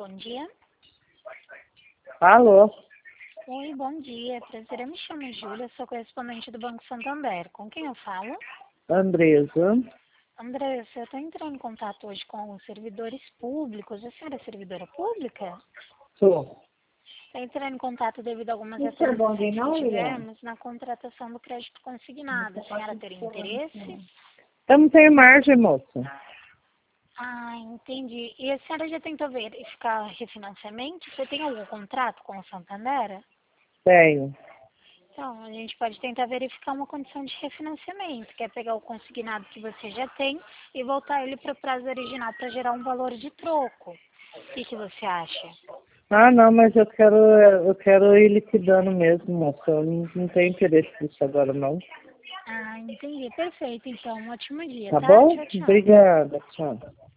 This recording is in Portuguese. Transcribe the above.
bom dia. Alô? Oi, bom dia. Prazer, eu me chamo Júlia, sou correspondente do Banco Santander. Com quem eu falo? Andresa. Andressa, eu estou entrando em contato hoje com os servidores públicos. A senhora é servidora pública? Sou. Estou entrando em contato devido a algumas Isso é bom de atualizações que não, Lilian? tivemos na contratação do crédito consignado. A senhora teria interesse? Eu não tenho margem, moça. Ah, entendi. E a senhora já tentou verificar refinanciamento? Você tem algum contrato com o Santander? Tenho. Então, a gente pode tentar verificar uma condição de refinanciamento, que é pegar o consignado que você já tem e voltar ele para o prazo original para gerar um valor de troco. O que você acha? Ah, não, mas eu quero ir liquidando mesmo, moça. Eu não tenho interesse nisso agora, não. Ah, entendi. Perfeito, então. Um ótimo dia, Tá tá? bom? Tchau, tchau. Obrigada. Tchau.